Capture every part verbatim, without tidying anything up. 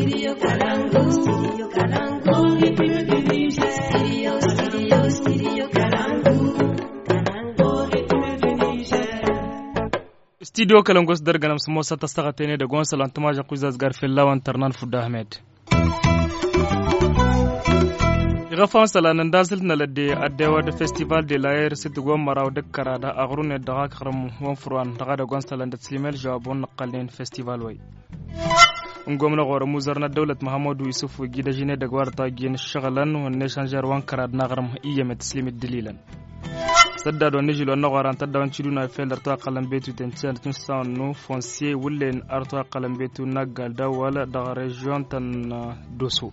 Studio Kalangu. Studio Kalangu. Studio Studio Studio Kalangu. Studio Kalangu darganam smo sata stagatene da gonsalan tumaja kuzaz garfel lawan tarnan Fudda Ahmed. Igafan salanan dasil na ladde addewa da festival de l'air sidgon maraw da karada agrune da gakram wan furwan daga da gonsalan da slimel jawabon naqalin festival way. Ngomna gora muzarna dawlat Muhammadu Yusuf gida jine da gwarta gin shagalan wanne shanjar wan karad nagaram iyamet slimid dalilan. Sadda do nijilo na garanta da wanci duna felar to qalam betu tentan tin sanu foncier wullen arto qalam betu nagal da wala da region tan doso.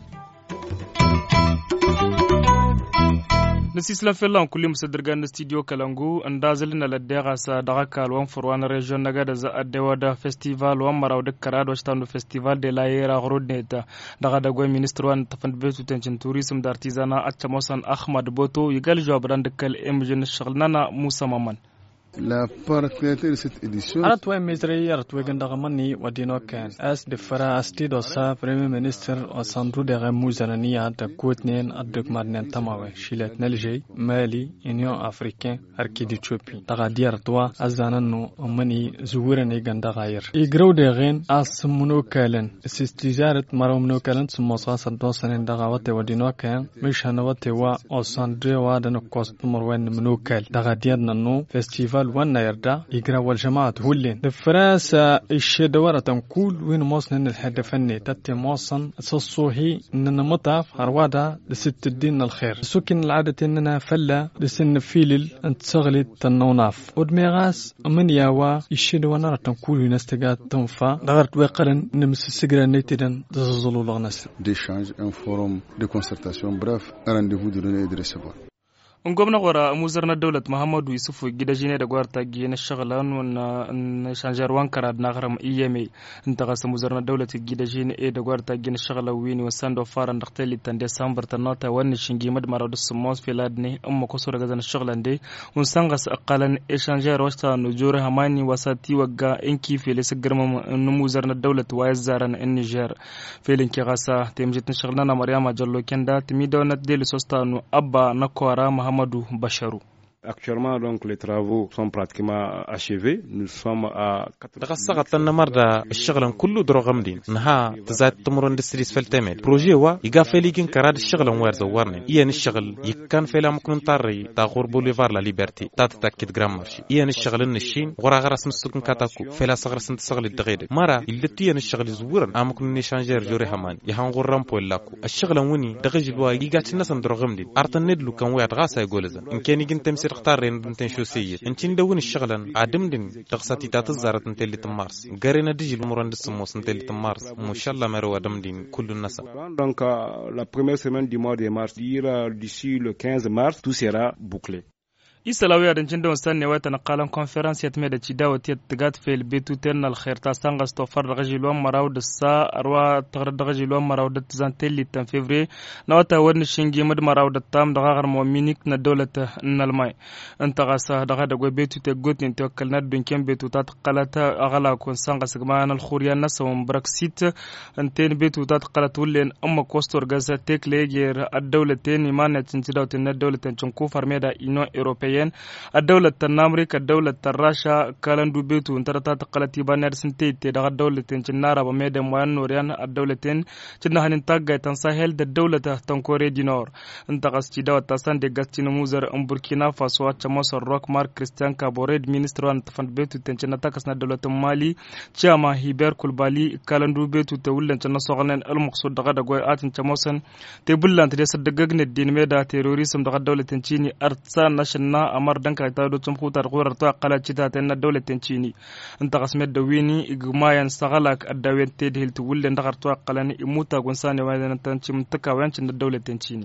Nasi lan kulli musaddirgan studio Kalangu andazil na ladega sa daga kalwan furwan region naga da za adewa da festival wan maraw da karado stanu festival de la era rodneta daga da goy ministre wan tafand betu tension tourism da artisana achamosan Ahmad Boto yigal jawabran de kal emjin shaglnana Musa Maman. La particularité de cette édition أنا توي مزري أرتوي عند غمني ودينو كان أس دفرا أستيدو سا بريمير مينستر أساندرو دغ موزانية تكوتنين أدك مارنين تماوي شيلت نلجي مالي إنيو أفريكان أركيدي تشوبي دغا ديار توا أزاننو أمني زورني عند غير إجرو دغين أس منو كالن استجارة مرو منو كالن سموسا سدوسن دغا وتي ودينو كان مش هنوتي وا أساندرو وادن كوستمر وين منو كال دغا ديار ننو فيستيفال وانا يردا يقرا والجماعة هولين الفراسة الشدورة تنقول وين موصن الهدفني تتي موصن صصوهي اننا مطاف هروادا لست الدين الخير سكن العادة اننا فلا لسن فيلل انت تغلي تنوناف ودميغاس من ياوا الشدورة تنقول ونستقات تنفا دغرت ويقلن نمس السجرة نيتدن تزلزلو لغنس d'échange, un forum de concertation, bref, un rendez-vous de donner et de recevoir. Ngomna gora muzarna dawlat Muhammadu Yusuf gida jine da gwarta gina shagalan wan shanjar wan karad nagaram iyeme inta gasa muzarna dawlat gida jine e da gwarta gina shagala wini wasando faran dakteli tan December tan nota wan shingi mad marad sumos filadni amma kusura gazan shaglande un sangas aqalan e shanjar wasta nujura hamani wasati wagga inki fele sigarma muzarna dawlat wa zaran in Niger felin ki gasa temjit shaglana Maryama Jallo kenda timi dawnat del sostanu abba nakwara Hamadou Bacharou. Actuellement, donc, les travaux sont pratiquement achevés. Nous sommes à دغه سقط لنا مرة الشغل كله درغمدين نها تزاد تمرن دستريس فلتمد بروجي وا يقافلي كن كراد الشغل وير زورني إيان الشغل يكان فيلا ممكن طاري تاغور بوليفار لا ليبرتي تاتاكد جرامرشي إيان الشغل النشين غرا غرس مستكن كاتاكو فيلا صغر سنت صغل الدغيد مرة اللي تيان الشغل زورن ام ممكن نشانجر جوري همان يهان غرام بولاكو الشغل وني دغج الوا يقات الناس درغمدين ارتند لو كان ويا غاسا يقولزن ان كان يجن تمسير اختار بنتن شو سيد انتين دون الشغل عدم دين دغساتي تات الزارت انتلي تمارس غارينا ديجي المرند السموس انتلي تمارس ما شاء الله مرو عدم دين كل الناس. Donc la première semaine du mois de mars d'ici le quinze mars tout sera bouclé. Isalawi adan jinda wasan wata naqalan conference yatme da cidawa tiyat tigat fel betu ternal khair ta sangas to far rajilwa maraw da sa arwa tagr rajilwa maraw da zantelli tan février na wata wani shingi mad maraw da tam da gar mo minik na dawlata nalmay anta gasa da da go betu te gotin to kalna dun kem betu ta qalata agala kon sangas gman al khuriya nasum brexit anten betu ta qalat wulen amma kostor gaza tek leger ad dawlaten imanat cidawa tin dawlatan chunku farmeda ino européen الدولة الأمريكا الدولة الراشا كالن دوبيتو انترتا تقلتي بانير سنتيتي دغ الدولة تنجنارا بميدم وان نوريان الدولة تنها ننتاقا تنساهل دا الدولة تنكوري دي نور انتقص تيداو تاسان دي غاستي نموزر امبوركينا فاسوا تشموسر روك مارك كريستيان كابوريد مينستر وان تفند بيتو تنجنا تاكسنا الدولة مالي تشاما هيبير كولبالي كالن دوبيتو تولن تنسا صغنين المقصود دغ دغوي آتن تشموسن تبولان تدسر دغغن الدين ميدا تيروريسم دغ الدولة تنجيني ارتسان ناشنا amar danka ta do tum khutar qurar to qala cita tan dawla tencini anta qasmed dawini igmayan sagalak adawet tedhil tu wulle ndakar to qalani imuta gonsane wadan tan cim takawan cin dawla tencini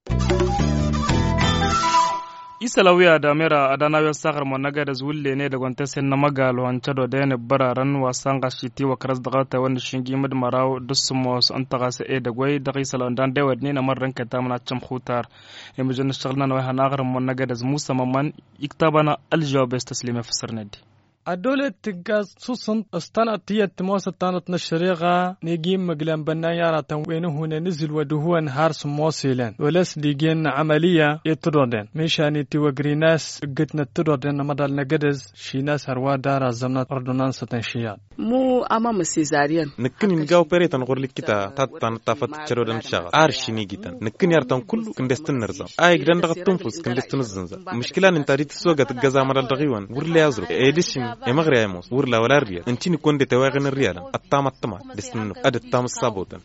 Isalawiya da mera adana yo sagar mo naga da zulle ne da gonta sen na magalo an chado da ne bararan wasan gashiti wa karas daga ta wanda shingi mad maraw dusmos an taga se e da goy da qisalan dan dawad ne na marran ka ta mana cham khutar e mu janna shagna na wa hanagar mo naga da musa mamman iktabana al jawab taslima fasarnadi الدولة تجاز صوصن استنت هي التماس استنت نشريغا نجيم مجلن بنايا تنوينه هنا نزل ودهون هارس مواصلين ولس ديجين عملية يتردن مشان توجري ناس قتنا تردن مدال نجدز شي ناس هروا دار زمنات أردنانس تنشيات مو أمام السيزاريان نكن نجاو بريتن غور لكتا تاتن تافت تشرودن شغل أرشيني جدا نكن يرتن كله كندستن نرزم أي جدن دغت تنفس كندستن الزنزة مشكلة إن تاريخ السوق تجازا مدال دغيوان ورلا يزرق إيديشن إمغري يموس ورلا ولا ريال أنتي نكون دتواغن الريال التام التام دستنو أد التام الصابوتن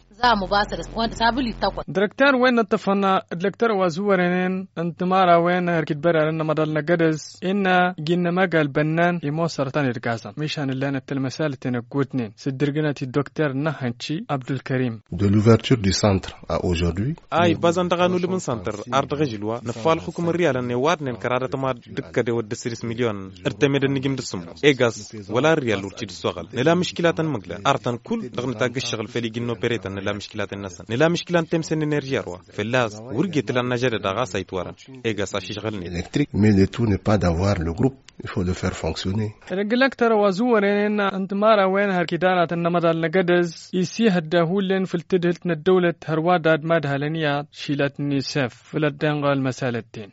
دركتار وين اتفقنا الدكتور وزورين انت مارا وين هركت برا لنا مدال نجدز إن جينا مجال بنان يموسر تاني ركازا مشان اللي أنا تلمسال تنقوتنين سدرجنا الدكتور نهانشي عبد الكريم de l'ouverture du centre à aujourd'hui أي بازن دغانو لمن سنتر أرض غجلوا نفال حكومة الريال أن يوادن كرارة تمار دكة دي ودسيرس مليون ارتمد النجم دسمو إيجاز ولا الريال ورتي السوغل نلا مشكلات مغلا أرتن كل دغن تاج الشغل في ليجنو بريتن نلا مشكلات الناس نلا مشكلة تمسن إنرجيا روا في اللاز ورجت لنا جد دغا سيتوارن إيجاز أشي شغلني électrique mais le tout n'est pas d'avoir le groupe il faut le faire fonctionner الدكتور وزورين انت مارا وين هركدانة النمدال نجدز يسيه الدهولين في التدهلتنا الدولة هرواداد مادها لنيا شيلات النساف في الدنغال المسالتين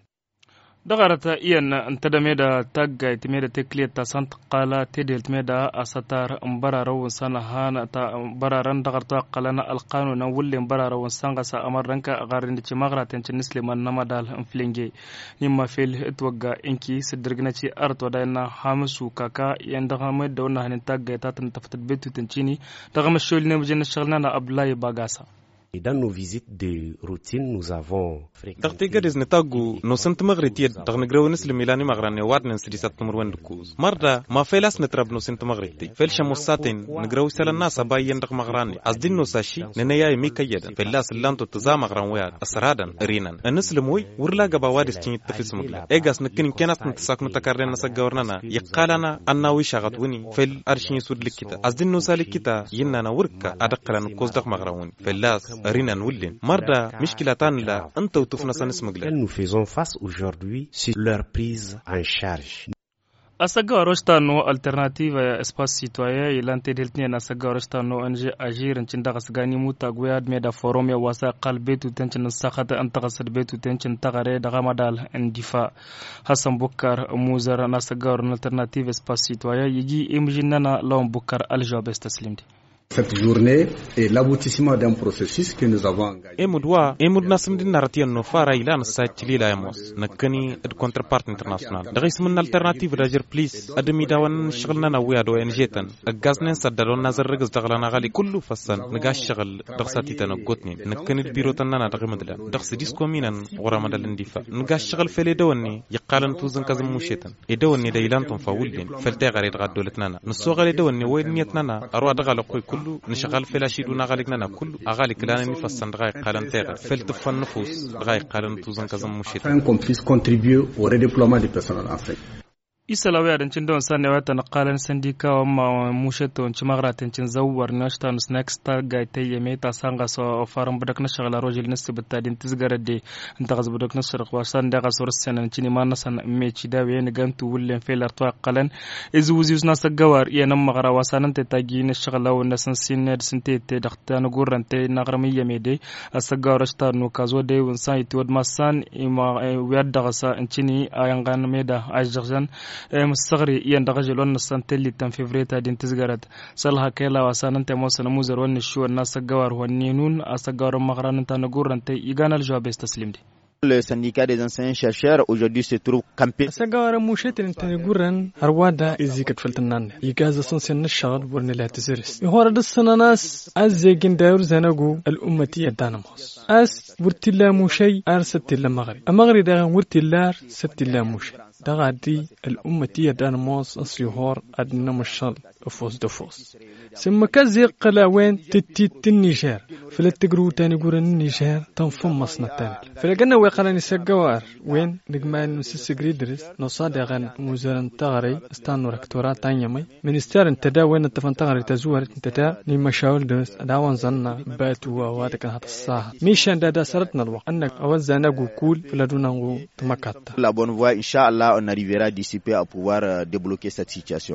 دغرت إيان انتدى ميدا تاقا يتميدا تكلية تاسانت قالا تدهلت ميدا أساتار مبارا روون سانا هانا تا مبارا ران دغرتا قالنا القانون ولي مبارا روون سانغا سا أمر رنكا غارين دي مغرا تنش نسلي من نمدال انفلينجي نما فيل اتوقع انكي سدرقنا چي أرط وداينا حامسو كاكا يندغا ميدا ونا هنين تاقا يتاتن تفتت بيتو تنشيني دغم الشول نمجن الشغلنا أبلاي باقاسا. Dans nos visites de routine, nous avons دغتي قدز نتاقو نو سنت مغريتيد دغ نقرو نسلم ميلاني مغراني واد نسريسات تمروان دكوز مردا ما فيلاس نتراب نو سنت مغريتي فيلش موساتين نقرو سال الناس باين دغ مغراني ازدين نو ساشي ننياي ميكا يدن فيلاس اللانتو تزا مغران وياد اسرادن رينان النسلم وي ورلا غبا وادس تشين تفيس مغلا ايغاس نكن كينات نتساك نتكرن نسغورنانا يقالنا اناوي شغط وني فيل ارشين سود لكيتا ازدين نو سالكيتا ينانا وركا ادقلن كوز دغ مغران فيلاس رينان ولين مردا مشكلتان لا انت وتفنا سنسمغلا nous faisons face aujourd'hui sur leur prise en charge. أسجع رشتانو alternative espace citoyen يلانتي دلتني أنا أسجع رشتانو أنجي أجير إن شندا غسغاني موتا غوياد ميدا فوروم يا واسا قلبيتو تنشن السخط أنت غسد بيتو تنشن تغري دغمدال اندفاع حسن بكر موزر أنا أسجع alternative espace citoyen يجي إمجننا لون بكر الجواب استسلمتي. Cette journée est l'aboutissement d'un processus que nous avons engagé. Emudwa, emud nasm din naratiyan no fara ila nasatili la yamos. Nakani ed counterpart international. Dagis mun alternative dajer please. Admi dawan shغلنا na wiya do enjetan. Agaznen sadalon nazar rgz daglana gali kullu fassan. Nagash shغل dagsati tan gotni. Nakani biro tanana dagmadla. Dags disco minan wara madal indifa. Nagash shغل fele dawni yaqalan tuzan kazm mushetan. Idawni daylan ton fawuldin. Falta gari gaddoletnana. Nusso gali dawni wayn niyatnana arwa dagala qoy كله نشغل فيلا شيء دون غالقنا كله أغالي كلنا نفسنا دقائق قالن تغير فلتف النفوس دقائق قالن توزن كذا مشيت. Afin qu'on puisse contribuer au redéploiement du personnel en fait. isalawi adan cin don sanne wata na qalan sandika wa ma musheto cin magratin cin zawar nashta nus next ga taye meta sanga so faram badak na shagala rojil nas bitadin tizgarade inta gaz badak na sharq wa sanda ga sor sanan cin ma nasan me ci dawe ne gantu wullen felar to qalan izu wuzi nas gawar ya nam magra wa sanan te tagi na shagala wa nasan sinne sinte te dakta na gurante na garmiye mede asagawar shta no kazo de won sai to masan ima wiyadda gasa cini ayangan meda ajjan مستغري يندغجل ونسان تلي تن فيفريتا دين تزغرت صلها كيلا وسانن تموسن موزر ون شو الناس غوار ونينون اسغار مغران تن غورنت يغانال جواب استسلم دي Le syndicat des enseignants chercheurs aujourd'hui se trouve campé. سجارة موشت الانتنجورن هروادا إزيكت فلتنان يجاز سنسن الشغل ورن لا تزرس يهور السنة ناس أزيجن داور زنقو الأمتية دانموس أس ورتلا موشي أرست لا مغرب المغرب ده ورتلا ست لا موشي دغادي الأمتية دانموس أصيهور أدنى مشال فوز دفوز ثم كزي قلاوين تتي النيجر فلتجرو تاني جورن النيجر تنفم مصنع تاني فلقنا وقالني سجوار وين نجمان نسس جريدرس نصادقا موزارن تغري استانو ركتورات تانيمي منستر انتدا وين التفن تغري تزور انتدا نيما شاول درس داوان زنا باتوا وادك هذا الصاح ميشان دادا سرتنا الوقت انك اوزانا كول فلادونا تمكات La bonne voie, Inch'Allah, on arrivera d'ici peu à pouvoir débloquer cette situation.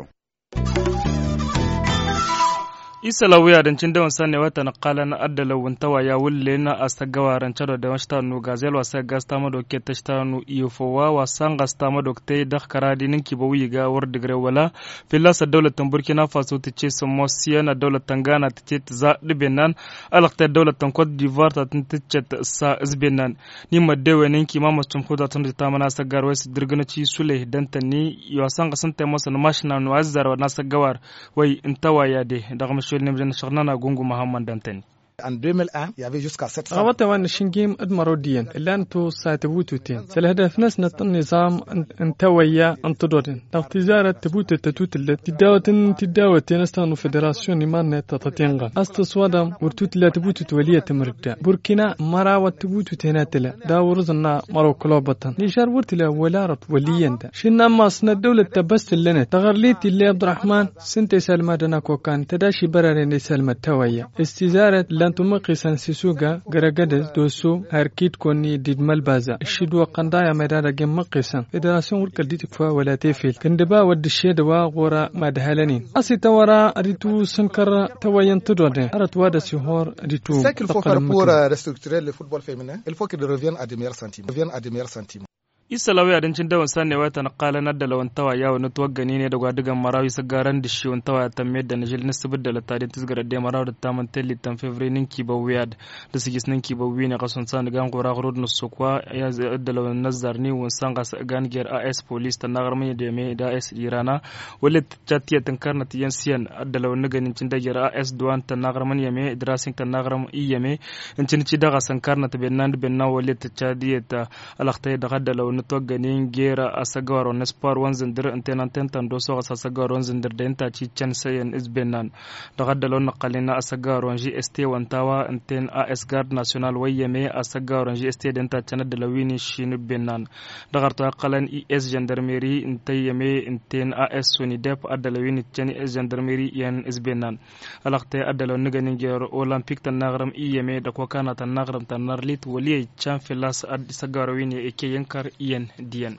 isalawiya dancin da wansan ne wata na kala na addala wuntawa ya wulle na astagawa rancado da washta nu gazel wasa gasta mado ke tashta nu iyofowa wasan gasta mado te da karadi ninki ba wiga war digre wala filasa dawlatan burkina faso tace somosiya na dawlatan ghana tace za dibenan alaqta dawlatan cote d'ivoire ta tace sa izbenan ni madewe ninki mama tum khuda tun ta mana sagar wais dirgana ci sule dantani wasan gasan ta masa mashna nu azzar wa nasagawar wai intawa ya de daga نمجن شغلنا غونغو محمد دانتني En deux mille un, il y avait jusqu'à sept cents. غوات وان شنجيم ادمروديا الا انتو ساتبوتوتين سلهدف ناس نت النظام انتويا انتدودن تجارة تبوت التتوت التي تداوتن تداوتين استانو فيدراسيون ما تتطينغا استصوادم ورتوت لا تبوت توليه تمردا بوركينا مرا وتبوت تناتلا داورزنا مرو كلوبتن نيشار ورتلا ولارت وليندا شنا ماسنا الدولة تبس لنا تغرليت اللي عبد الرحمن سنتي سلمى دنا كوكان تداشي برارين سلمى تويا استزارة لانتو مقيسان سيسوغا غرغدز دوسو هركيت كوني ديدمال بازا الشدوى قندايا مدادا جيم مقيسان فيدراسيون وركل ديتكفا ولا تيفيل كندبا ود الشيدوا غورا مدهلنين اسي تورا ريتو سنكر توين تدودن ارت وادا سيهور ريتو C'est qu'il faut faire pour restructurer le football féminin. Il faut qu'il revienne à des meilleurs sentiments. Revienne à des meilleurs sentiments. isalawi adancin da wansan ne wata naqala nadda lawan tawa yawo na tuwaggani ne da gwadigan marawi sagaran da shi wan tawa ta med da najil nisbid da latadin tisgara da marawi da taman telli tan fevri ninki ba wiyad da sigis ninki ba wini qason san gan qura qurud nusukwa ya da lawan nazar ni wansan gas gan ger as police ta nagarmi da me da as irana walit chatiya tankarna tiyan siyan da lawan naganin cin da ger as duwan ta nagarmi yame idrasin ta nagarmi iyame incin ci daga sankarna ta bennan benna walit chadiya ta alaqtay da gadda lawan توغنين غيرا اسغارو نسبار وانزندر انتن انتن دوسو اسغارو وانزندر دنتا تشي تشن سين ازبنان دغدلو نقلنا اسغارو جي اس تي وانتاوا انتن اس غارد ناسيونال ويمي اسغارو جي اس تي دنتا تشن دلويني شين بنان دغرتو قلن اي اس جندرميري انتيمي انتن اس سوني ديب ادلويني تشن اس جندرميري ين ازبنان الاختي ادلو نغنين غير اولمبيك تنغرم ايمي دكو كانت تنغرم تنرليت ولي تشان فيلاس اد اسغارو ويني اكي ينكر ين diyan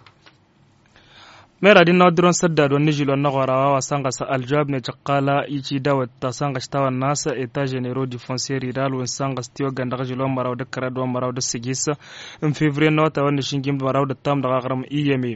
mera din nodron sadda don nijilo nagora wa sanga sa aljab ne chaqala ichi dawat ta sanga stawa nasa eta genero di foncier rural wen sanga stio ganda jilo maraw de kara do maraw de sigisa en février nota wan shingim maraw de tam daga garam iyemi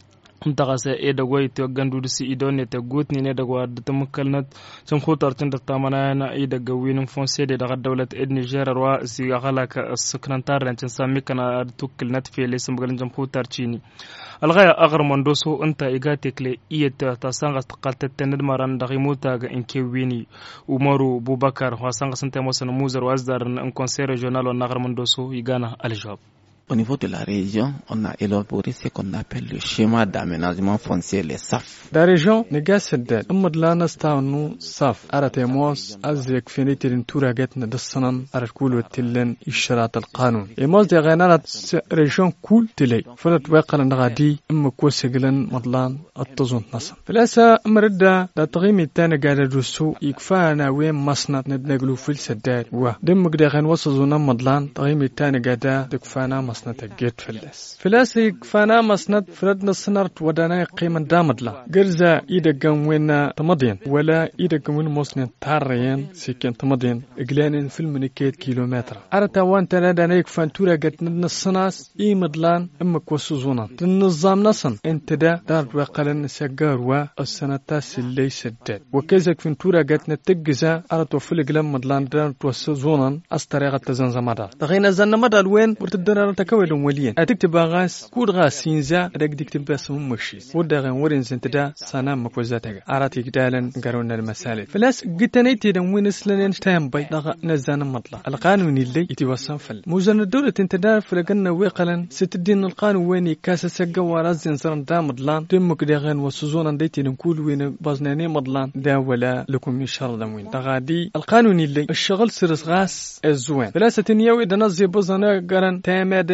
mtagase e da goy to gandu si idone te gutni ne daga wad tam kalnat sam khutar tin da tamana na e daga winin foncier de daga dawlat ed niger wa si galaka sukrantar ran tin sami kana tukil nat fele sam galan jam khutar chini الغاية أغر مندوسو أنت إيجاتك لي إيه تاسانغ تقلت تند مران دغيموتا إنكي ويني ومارو بوبكر واسانغ سنتي موسن موزر وازدار إن كونسير ريجونال ونغر مندوسو يغانا الجواب. Au niveau de la région, on a élaboré ce qu'on appelle le schéma d'aménagement foncier, les S A F. La région نجاسد أمد لا نستعنو صاف أرت يموس أزيك فينيتر انتورا جتنا دسنن أرت كول وتلن إشارات القانون. يموس دي غينارات ريجون كول تلي فلت واقع نغادي أم كوسجلن مضلان التزون نصن. فلاسا مردا دا تغيمي تاني قاعد الرسو يكفانا وين مصنع ندنقلو في السداد و دم قد غين وصلنا مضلان تغيمي تاني قاعد تكفانا مصنع جيت فلس فلاس يكفانا مصنع فرد نصنرت ودانا قيمة دامدلا جرزا إذا كان وين تمضين ولا إذا كان وين مصنع تارين سكين تمضين إجلان في المنكيت كيلومتر أرتا وان تنادى يكفان تورا جت نصناس إي مدلان أما كوسوزونا النظام نصن أنت دا دار وقلن سجار والسنة تاس اللي سدد وكذا كفن تورا جت نتجزا أرتا في الجلام مدلان دار توسوزونا أستريغة تزنز مدار تغينا زن مدار وين ورتدنا تكويلهم وليين أتكتب غاس كود غاس سينزا أدك دكتب بس هم مشيس ودغن ورين سنتدا سنة مكوزاتك أراتي كدالن قرونا المسالة فلاس قتنيتي دم وين سلنين تام بي لغا نزان مطلع القانون اللي يتوسم فل موزن الدولة تنتدار فلقنا ويقلن ستدين القانون وين كاسة سجا ورازن سرن دا مطلان دم كدغن وسوزونا ديتي نقول وين بازناني مطلان دا ولا لكم يشار دم وين تغادي القانون اللي الشغل سرس غاس الزوين فلاس تنياوي دنزي بزنا قرن تامد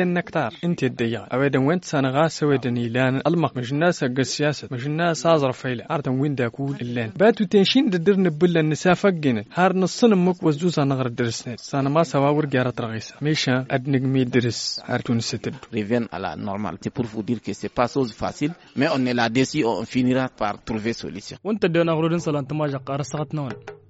وين نكتار انت الديان اويدن وين سنه غاس ويدن يلان المق مش الناس حق السياسه مش الناس ازر فيلا ارتن وين داكول اللان باتو تنشين ددرن بلا النساء فقنا هار نصن مك وزوزا نغر درسنا سنه ما سوا ورغاره رغيسه ميشا ادنق مي درس هارتون ستد reviennent à la normale. C'est pour vous dire que c'est pas chose facile mais on est là-dessus on finira par trouver solution. وانت دينا غرودن سلام تماجا قارصتنا